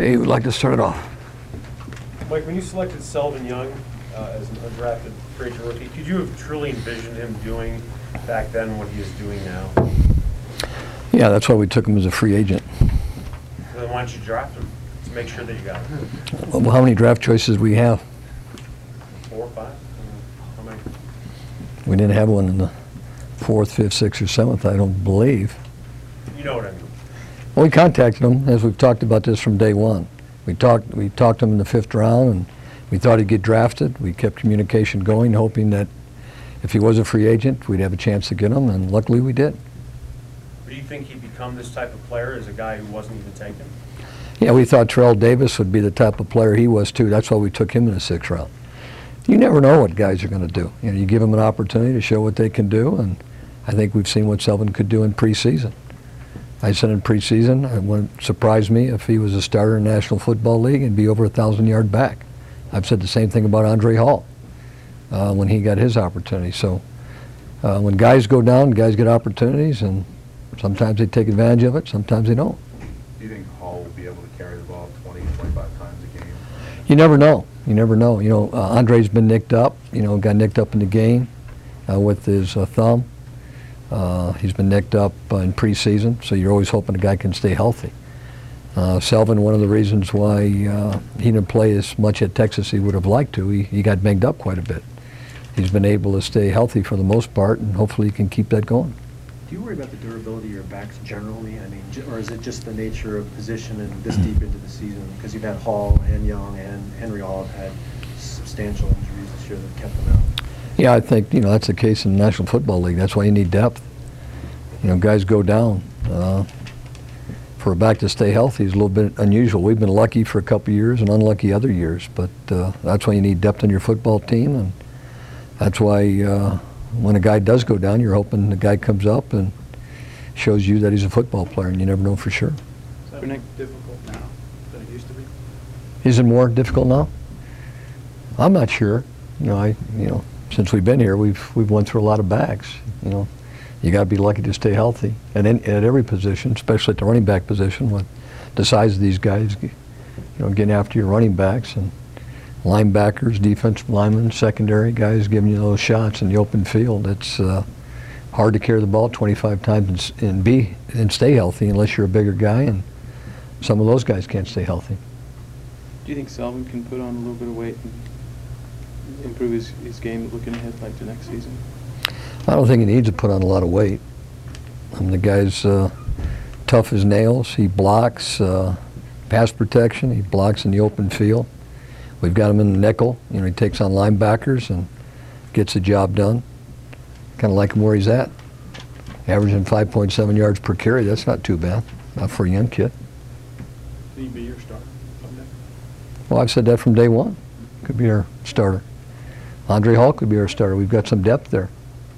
Okay, who would like to start it off? Mike, when you selected Selvin Young as an undrafted free agent rookie, could you have truly envisioned him doing back then what he is doing now? Yeah, that's why we took him as a free agent. Then why don't you draft him to make sure that you got him? Well, how many draft choices we have? 4 or 5? How many? We didn't have one in the 4th, 5th, 6th, or 7th, I don't believe. You know what I mean. Well, we contacted him, as we've talked about this from day one. We talked to him in the 5th round, and we thought he'd get drafted. We kept communication going, hoping that if he was a free agent, we'd have a chance to get him, and luckily we did. Do you think he'd become this type of player as a guy who wasn't even taken? Yeah, we thought Terrell Davis would be the type of player he was, too. That's why we took him in the 6th round. You never know what guys are going to do. You know, you give them an opportunity to show what they can do, and I think we've seen what Selvin could do in preseason. I said in preseason, it wouldn't surprise me if he was a starter in the National Football League and be over 1,000-yard back. I've said the same thing about Andre Hall when he got his opportunity. So when guys go down, guys get opportunities, and sometimes they take advantage of it, sometimes they don't. Do you think Hall will be able to carry the ball 20, 25 times a game? You never know. You never know. You know, Andre's been nicked up. You know, got nicked up in the game with his thumb. He's been nicked up in preseason, so you're always hoping a guy can stay healthy. Selvin, one of the reasons why he didn't play as much at Texas as he would have liked to, he got banged up quite a bit. He's been able to stay healthy for the most part, and hopefully he can keep that going. Do you worry about the durability of your backs generally? I mean, or is it just the nature of position and this deep into the season? Because you've had Hall and Young and Henry all have had substantial injuries this year that kept them out. Yeah, I think, you know, that's the case in the National Football League. That's why you need depth. You know, guys go down. For a back to stay healthy is a little bit unusual. We've been lucky for a couple of years and unlucky other years, but that's why you need depth on your football team, and that's why when a guy does go down, you're hoping the guy comes up and shows you that he's a football player, and you never know for sure. Is that difficult now than it used to be? Is it more difficult now? I'm not sure. You know, since we've been here, we've went through a lot of backs. You know, you got to be lucky to stay healthy at every position, especially at the running back position with the size of these guys. You know, getting after your running backs and linebackers, defensive linemen, secondary guys giving you those shots in the open field. It's hard to carry the ball 25 times and stay healthy unless you're a bigger guy, and some of those guys can't stay healthy. Do you think Selvin can put on a little bit of weight and improve his game looking ahead like the next season? I don't think he needs to put on a lot of weight. I mean, the guy's tough as nails. He blocks pass protection. He blocks in the open field. We've got him in the nickel. You know, he takes on linebackers and gets the job done. Kind of like him where he's at. Averaging 5.7 yards per carry. That's not too bad. Not for a young kid. Can he be your starter someday? Well, I've said that from day one. Could be our starter. Andre Hall could be our starter. We've got some depth there.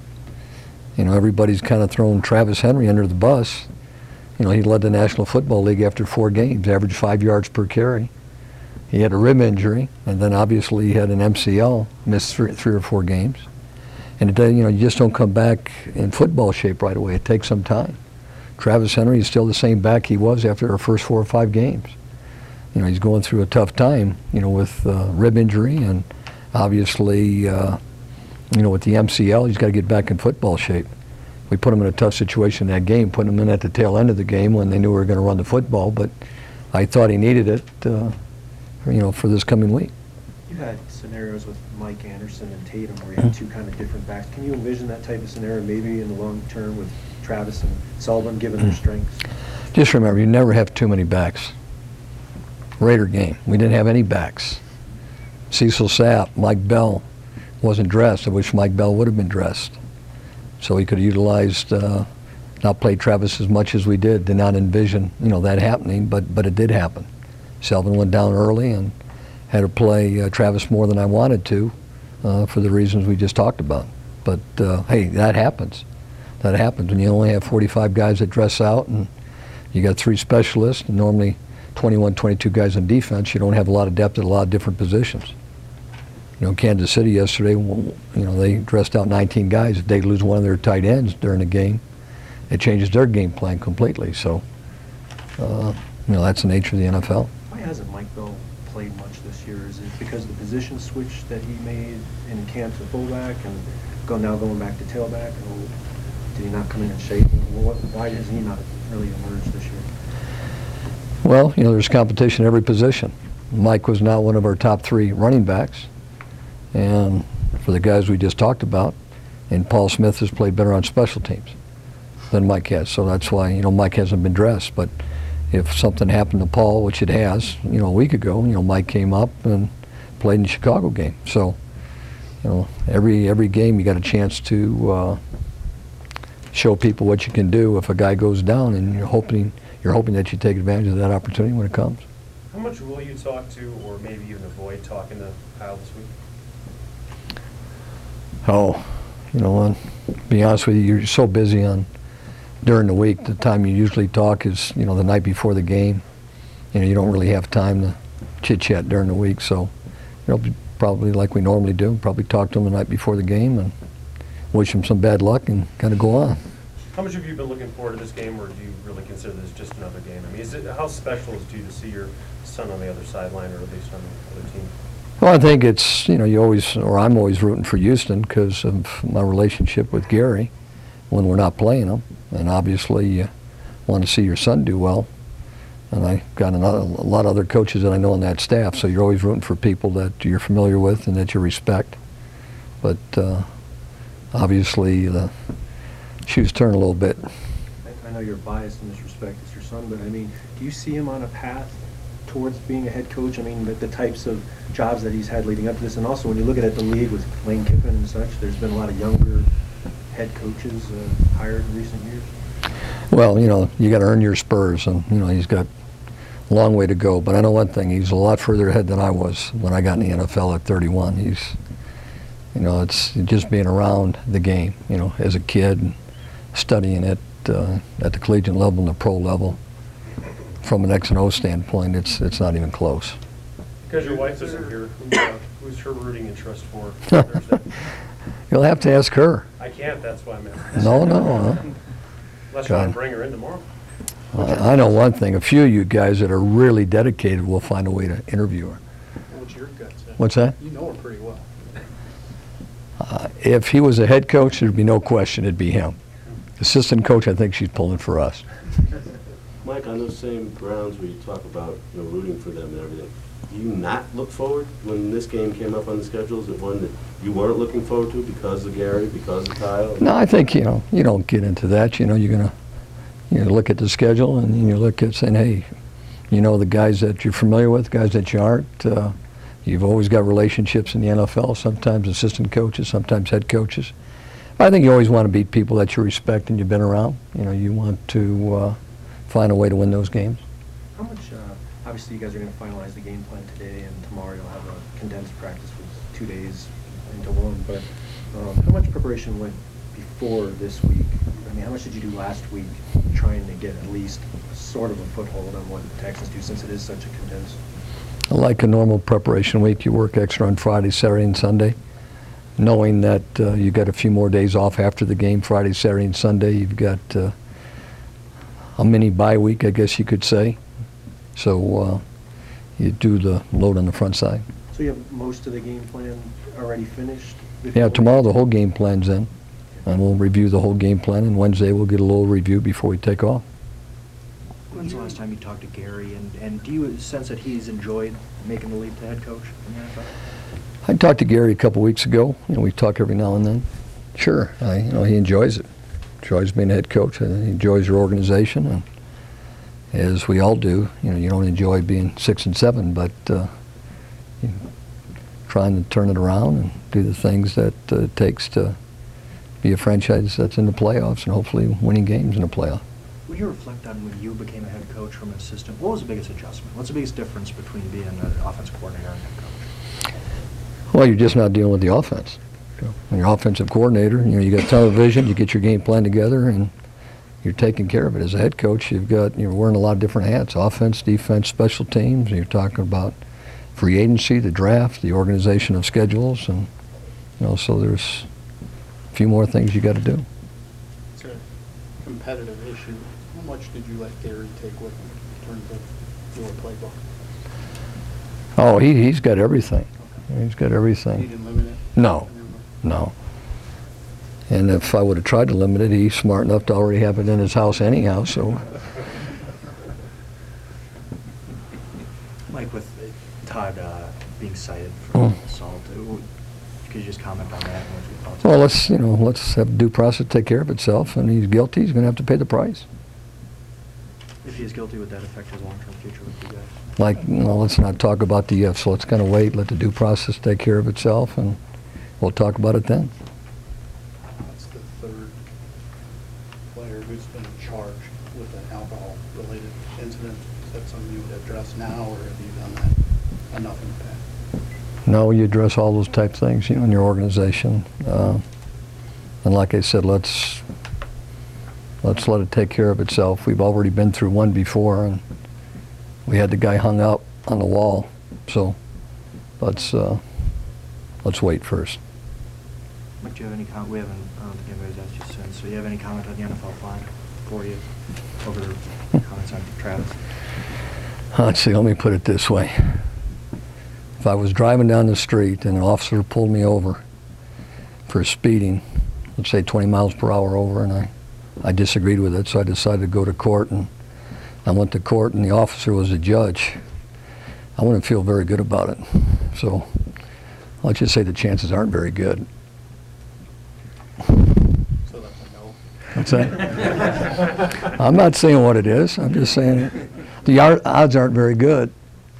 You know, everybody's kind of thrown Travis Henry under the bus. You know, he led the National Football League after 4 games, averaged 5 yards per carry. He had a rib injury, and then obviously he had an MCL, missed three or 4 games. And you know, you just don't come back in football shape right away. It takes some time. Travis Henry is still the same back he was after our first 4 or 5 games. You know, he's going through a tough time, you know, with rib injury, and obviously, you know, with the MCL, he's got to get back in football shape. We put him in a tough situation in that game, putting him in at the tail end of the game when they knew we were going to run the football, but I thought he needed it, you know, for this coming week. You had scenarios with Mike Anderson and Tatum where you had 2 kind of different backs. Can you envision that type of scenario maybe in the long term with Travis and Selvin given their strengths? Just remember, you never have too many backs. Raider game, we didn't have any backs. Cecil Sapp, Mike Bell wasn't dressed. I wish Mike Bell would have been dressed. So he could have utilized, not played Travis as much as we did. Did not envision, you know, that happening, but it did happen. Selvin went down early and had to play Travis more than I wanted to for the reasons we just talked about. But hey, that happens. That happens when you only have 45 guys that dress out and you got 3 specialists and normally 21, 22 guys on defense. You don't have a lot of depth at a lot of different positions. You know, Kansas City yesterday, you know, they dressed out 19 guys. If they lose one of their tight ends during the game, it changes their game plan completely. So, you know, that's the nature of the NFL. Why Why hasn't Mike Bell played much this year? Is it because of the position switch that he made in camp to fullback and now going back to tailback? Or did he not come in shape? Why has he not really emerged this year? Well, you know, there's competition at every position. Mike was not one of our top 3 running backs, and for the guys we just talked about, and Paul Smith has played better on special teams than Mike has, so that's why, you know, Mike hasn't been dressed. But if something happened to Paul, which it has, you know, a week ago, you know, Mike came up and played in the Chicago game. So, you know, every game you got a chance to show people what you can do if a guy goes down, and you're hoping that you take advantage of that opportunity when it comes. How much will you talk to, or maybe even avoid talking to Kyle this week? Oh, you know, to be honest with you, you're so busy during the week. The time you usually talk is, you know, the night before the game. You know, you don't really have time to chit-chat during the week. So, you know, probably like we normally do, probably talk to them the night before the game and wish them some bad luck and kind of go on. How much have you been looking forward to this game, or do you really consider this just another game? I mean, how special is it to you to see your son on the other sideline, or at least on the other team? Well, I think it's, you know, I'm always rooting for Houston because of my relationship with Gary when we're not playing them. And obviously you want to see your son do well. And I got a lot of other coaches that I know on that staff, so you're always rooting for people that you're familiar with and that you respect. But obviously the shoes turn a little bit. I know you're biased in this respect, it's your son, but I mean, do you see him on a path towards being a head coach? I mean, the types of jobs that he's had leading up to this, and also when you look at the league with Lane Kiffin and such, there's been a lot of younger head coaches hired in recent years. Well, you know, you got to earn your spurs, and you know he's got a long way to go. But I know one thing: he's a lot further ahead than I was when I got in the NFL at 31. He's, you know, it's just being around the game. You know, as a kid, and studying it at the collegiate level and the pro level. From an X and O standpoint, it's not even close. Because your wife isn't here, who's her rooting interest for Thursday? You'll have to ask her. I can't, that's why I'm asking. No. Unless you want to bring her in tomorrow. I know one thing. A few of you guys that are really dedicated will find a way to interview her. What's your gut say? What's that? You know her pretty well. If he was a head coach, there'd be no question it'd be him. Assistant coach, I think she's pulling for us. Mike, on those same grounds where you talk about, you know, rooting for them and everything, do you not look forward when this game came up on the schedule? Is it one that you weren't looking forward to because of Gary, because of Kyle? No, I think, you know, you don't get into that. You know, you're going to look at the schedule and you look at saying, hey, you know, the guys that you're familiar with, guys that you aren't. You've always got relationships in the NFL, sometimes assistant coaches, sometimes head coaches. I think you always want to beat people that you respect and you've been around. You know, you want to find a way to win those games. How much, obviously you guys are going to finalize the game plan today, and tomorrow you'll have a condensed practice with 2 days into one, but how much preparation went before this week? I mean, how much did you do last week trying to get at least sort of a foothold on what the Texans do, since it is such a condensed? Like a normal preparation week, you work extra on Friday, Saturday, and Sunday, knowing that you got a few more days off after the game, Friday, Saturday, and Sunday. You've got a mini bye week, I guess you could say. So you do the load on the front side. So you have most of the game plan already finished? Yeah, tomorrow the whole game plan's in, and we'll review the whole game plan, and Wednesday we'll get a little review before we take off. When's the last time you talked to Gary, and do you sense that he's enjoyed making the leap to head coach in the NFL? I talked to Gary a couple weeks ago. You know, we talk every now and then. Sure, you know, he enjoys it. Enjoys being a head coach. And he enjoys your organization, and as we all do, you know, you don't enjoy being 6 and 7, but you know, trying to turn it around and do the things that it takes to be a franchise that's in the playoffs and hopefully winning games in the playoffs. When you reflect on when you became a head coach from an assistant, what was the biggest adjustment? What's the biggest difference between being an offensive coordinator and head coach? Well, you're just not dealing with the offense. When you're offensive coordinator, you know, you got television, you get your game plan together, and you're taking care of it. As a head coach, you're wearing a lot of different hats: offense, defense, special teams. And you're talking about free agency, the draft, the organization of schedules, and you know, so there's a few more things you got to do. It's a competitive issue. How much did you let Gary take with him in terms of your playbook? Oh, he's got everything. He's got You everything. didn't limit it? No, no. And if I would have tried to limit it, he's smart enough to already have it in his house anyhow, so. Mike, with Todd being cited for Hmm. assault, could you just comment on that and what your thoughts are? Well, let's have due process take care of itself, and he's guilty, he's gonna have to pay the price. If he is guilty, would that affect his long-term future with you guys? Let's not talk about the ifs, let's kind of wait, let the due process take care of itself, and we'll talk about it then. That's the third player who's been charged with an alcohol-related incident. Is that something you would address now, or have you done that enough in the past? No, you address all those type things, in your organization. And like I said, let's let it take care of itself. We've already been through one before, and we had the guy hung up on the wall. So let's wait first. Mike, do you have any comment? I don't think anybody's asked you since. So you have any comment on the NFL fine for you over the comments on Travis? Let's see, let me put it this way. If I was driving down the street and an officer pulled me over for speeding, let's say 20 miles per hour over, and I disagreed with it, so I decided to go to court, and I went to court and the officer was a judge, I wouldn't feel very good about it. So let's just say the chances aren't very good. So that's a no. What's that? I'm not saying what it is, I'm just saying the odds aren't very good.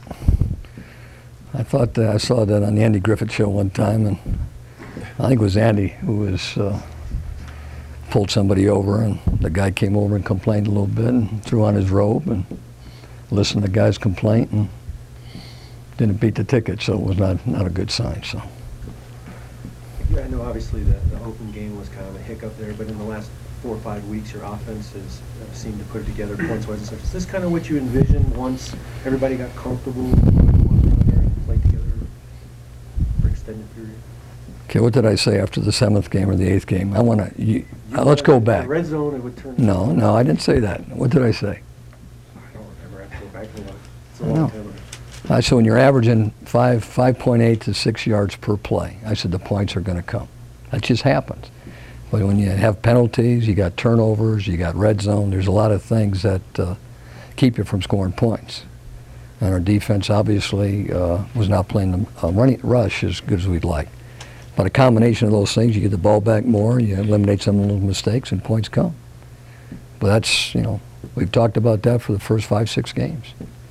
I thought I saw that on the Andy Griffith show one time, and I think it was Andy who was pulled somebody over, and the guy came over and complained a little bit and threw on his robe and listened to the guy's complaint and didn't beat the ticket, so it was not a good sign. So. Yeah, I know obviously the open game was kind of a hiccup there, but in the last 4 or 5 weeks, your offense has seemed to put it together points-wise and stuff. Is this kind of what you envisioned once everybody got comfortable with one another and played together for an extended period? Okay, what did I say after the 7th game or the 8th game? I want to. Let's go back. The red zone, it would turn. No, I didn't say that. What did I say? I don't remember. I have to go back to that. It's a I long know. time ago. I said when you're averaging 5.8 to 6 yards per play, I said the points are going to come. That just happens. But when you have penalties, you got turnovers, you got red zone, there's a lot of things that keep you from scoring points. And our defense obviously was not playing the running rush as good as we'd like. But a combination of those things, you get the ball back more, you eliminate some of those mistakes, and points come. But that's, we've talked about that for the first 5, 6 games.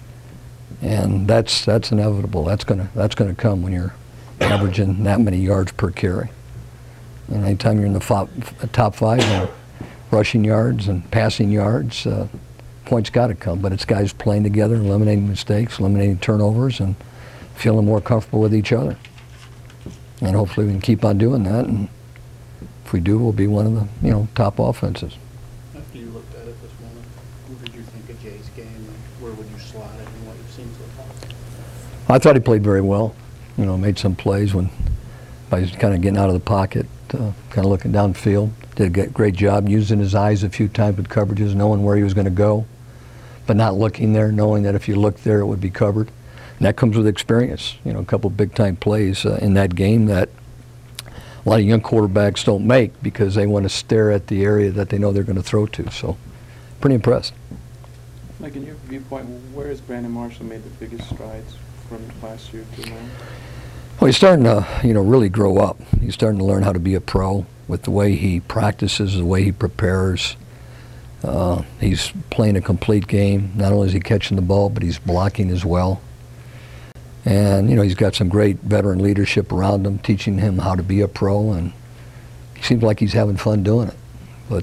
And that's inevitable. That's gonna come when you're averaging that many yards per carry. And anytime you're in the top 5 in rushing yards and passing yards, points got to come. But it's guys playing together, eliminating mistakes, eliminating turnovers, and feeling more comfortable with each other. And hopefully we can keep on doing that. And if we do, we'll be one of the top offenses. After you looked at it this morning, what did you think of Jay's game? Like, where would you slot it and what you've seen so far? I thought he played very well. Made some plays when by kind of getting out of the pocket, kind of looking downfield. Did a great job using his eyes a few times with coverages, knowing where he was going to go, but not looking there, knowing that if you looked there, it would be covered. And that comes with experience. A couple big-time plays in that game that a lot of young quarterbacks don't make because they want to stare at the area that they know they're going to throw to. So, pretty impressed. Like, in your viewpoint, where has Brandon Marshall made the biggest strides from last year to now? Well, he's starting to, really grow up. He's starting to learn how to be a pro with the way he practices, the way he prepares. He's playing a complete game. Not only is he catching the ball, but he's blocking as well. And, he's got some great veteran leadership around him, teaching him how to be a pro, and he seems like he's having fun doing it.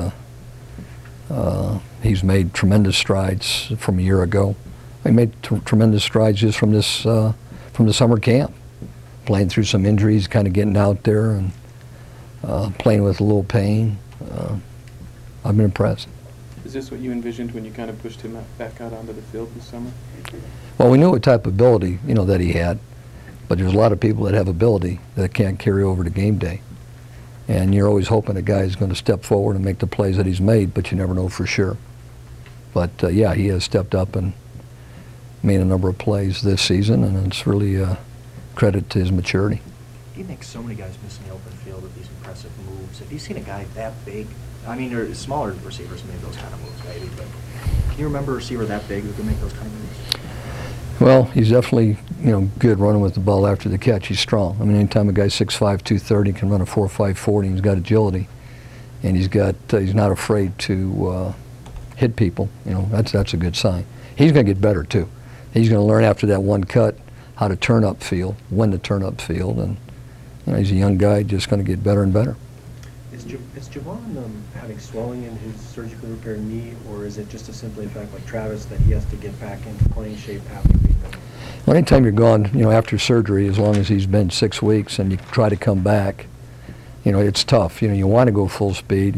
But he's made tremendous strides from a year ago. He made tremendous strides just from this, from the summer camp, playing through some injuries, kind of getting out there and playing with a little pain. I've been impressed. Is this what you envisioned when you kind of pushed him back out onto the field this summer? Well, we knew what type of ability, that he had, but there's a lot of people that have ability that can't carry over to game day. And you're always hoping a guy is going to step forward and make the plays that he's made, but you never know for sure. But, yeah, he has stepped up, and made a number of plays this season, and it's really a credit to his maturity. He makes so many guys miss in the open field with these impressive moves. Have you seen a guy that big? I mean, there smaller receivers made those kind of moves, maybe, but can you remember a receiver that big who can make those kind of moves? Well, he's definitely, good running with the ball after the catch. He's strong. I mean, anytime a guy's 6'5", 230, can run a 4.5 40, and he's got agility, and he's not afraid to hit people. That's a good sign. He's going to get better too. He's going to learn after that one cut how to turn up field, when to turn up field, and he's a young guy, just going to get better and better. Is Javon having swelling in his surgically repaired knee, or is it just a simply fact like Travis that he has to get back into playing shape after being done? Well, anytime you're gone, after surgery, as long as he's been 6 weeks, and you try to come back, it's tough. You want to go full speed.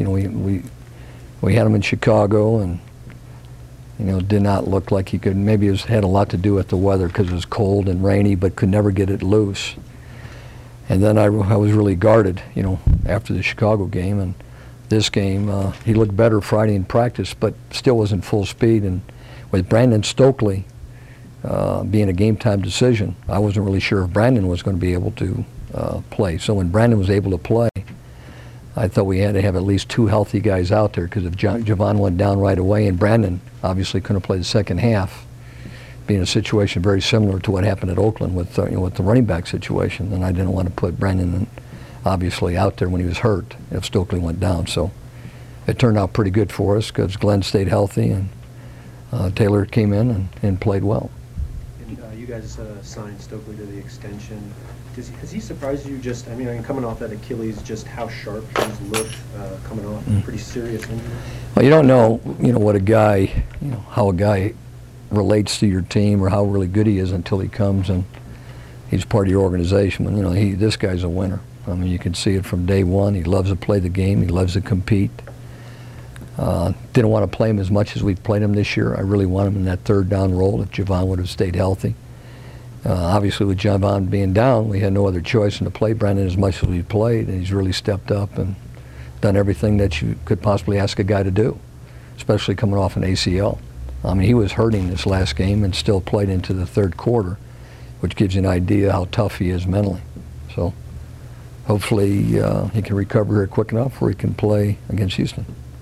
We had him in Chicago, and did not look like he could. Maybe it had a lot to do with the weather because it was cold and rainy, but could never get it loose. And then I was really guarded, after the Chicago game. And this game, he looked better Friday in practice, but still wasn't full speed. And with Brandon Stokely being a game-time decision, I wasn't really sure if Brandon was going to be able to play. So when Brandon was able to play, I thought we had to have at least 2 healthy guys out there, because if Javon went down right away and Brandon obviously couldn't play the second half, being a situation very similar to what happened at Oakland with with the running back situation, and I didn't want to put Brandon obviously out there when he was hurt if Stokely went down. So it turned out pretty good for us because Glenn stayed healthy, and Taylor came in and played well. And you guys signed Stokely to the extension. Has he surprised you just, coming off that Achilles, just how sharp he's looked coming off a pretty serious injury? Well, you don't know, what a guy, how a guy relates to your team or how really good he is until he comes and he's part of your organization. But, this guy's a winner. You can see it from day one. He loves to play the game. He loves to compete. Didn't want to play him as much as we've played him this year. I really want him in that third down role if Javon would have stayed healthy. Obviously, with Javon being down, we had no other choice than to play Brandon as much as we played, and he's really stepped up and done everything that you could possibly ask a guy to do, especially coming off an ACL. He was hurting this last game and still played into the third quarter, which gives you an idea how tough he is mentally. So hopefully he can recover here quick enough where he can play against Houston.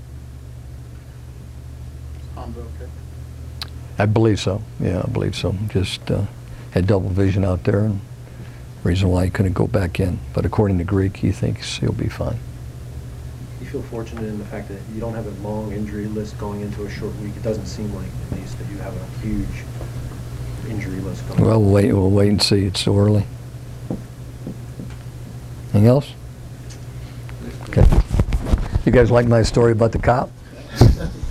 Sounds okay. I believe so. Yeah, I believe so. Just had double vision out there, and reason why he couldn't go back in. But according to Greek, he thinks he'll be fine. You feel fortunate in the fact that you don't have a long injury list going into a short week. It doesn't seem like, at least, that you have a huge injury list going. Well, we'll wait and see. It's so early. Anything else? Okay. You guys like my story about the cop?